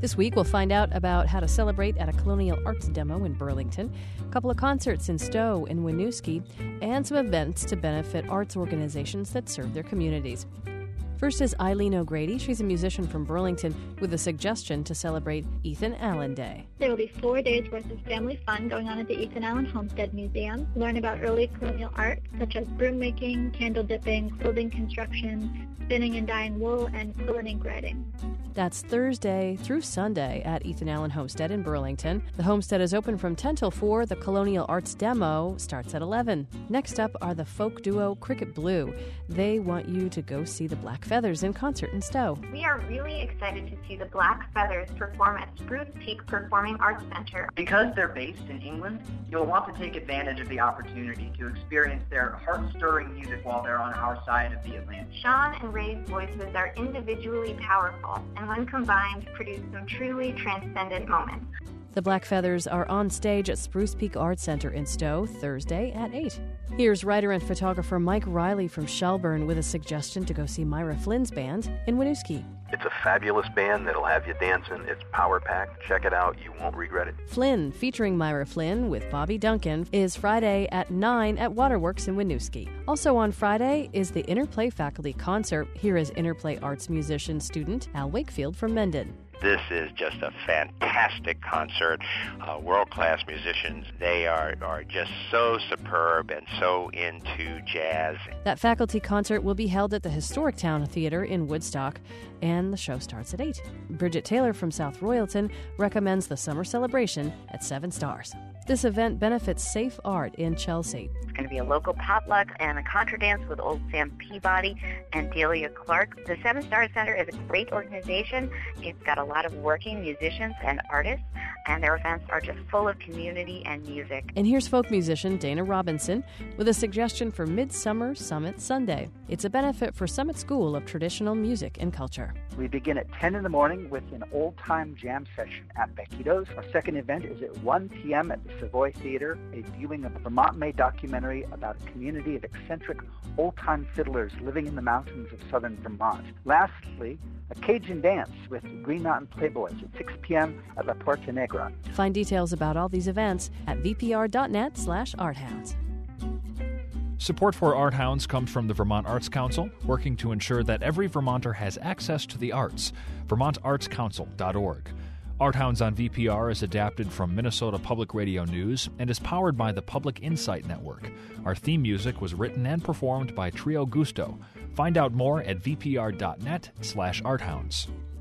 This week, we'll find out about how to celebrate at a Colonial Arts demo in Burlington, a couple of concerts in Stowe and Winooski, and some events to benefit arts organizations that serve their communities. First is Eileen O'Grady. She's a musician from Burlington with a suggestion to celebrate Ethan Allen Day. There will be 4 days worth of family fun going on at the Ethan Allen Homestead Museum. Learn about early colonial art, such as broom making, candle dipping, clothing construction, spinning and dyeing wool, and quill and ink writing. That's Thursday through Sunday at Ethan Allen Homestead in Burlington. The homestead is open from 10 till 4. The Colonial Arts demo starts at 11. Next up are the folk duo Cricket Blue. They want you to go see the Black Feathers in concert in Stowe. We are really excited to see the Black Feathers perform at Spruce Peak Performing Arts Center. Because they're based in England, you'll want to take advantage of the opportunity to experience their heart-stirring music while they're on our side of the Atlantic. Sean and Ray's voices are individually powerful, and when combined, produce some truly transcendent moments. The Black Feathers are on stage at Spruce Peak Arts Center in Stowe Thursday at 8. Here's writer and photographer Mike Riley from Shelburne with a suggestion to go see Myra Flynn's band in Winooski. It's a fabulous band that'll have you dancing. It's power-packed. Check it out. You won't regret it. Flynn, featuring Myra Flynn with Bobby Duncan, is Friday at 9 at Waterworks in Winooski. Also on Friday is the Interplay Faculty Concert. Here is Interplay Arts musician student Al Wakefield from Mendon. This is just a fantastic concert. World-class musicians. They are just so superb and so into jazz. That faculty concert will be held at the Historic Town Theater in Woodstock, and the show starts at 8. Bridget Taylor from South Royalton recommends the summer celebration at 7 Stars. This event benefits Safe Art in Chelsea. It's going to be a local potluck and a contra dance with old Sam Peabody and Delia Clark. The 7 Stars Center is a great organization. It's got a lot of working musicians and artists, and their events are just full of community and music. And here's folk musician Dana Robinson with a suggestion for Midsummer Summit Sunday. It's a benefit for Summit School of Traditional Music and Culture. We begin at 10 in the morning with an old-time jam session at Becchito's. Our second event is at 1 p.m. at the Savoy Theater, a viewing of a Vermont-made documentary about a community of eccentric old-time fiddlers living in the mountains of southern Vermont. Lastly, a Cajun dance with Green Mountain Playboys at 6 p.m. at La Puerta Negra. Find details about all these events at vpr.net/arthounds. Support for Art Hounds comes from the Vermont Arts Council, working to ensure that every Vermonter has access to the arts. VermontArtsCouncil.org. Art Hounds on VPR is adapted from Minnesota Public Radio News and is powered by the Public Insight Network. Our theme music was written and performed by Trio Gusto. Find out more at vpr.net/arthounds.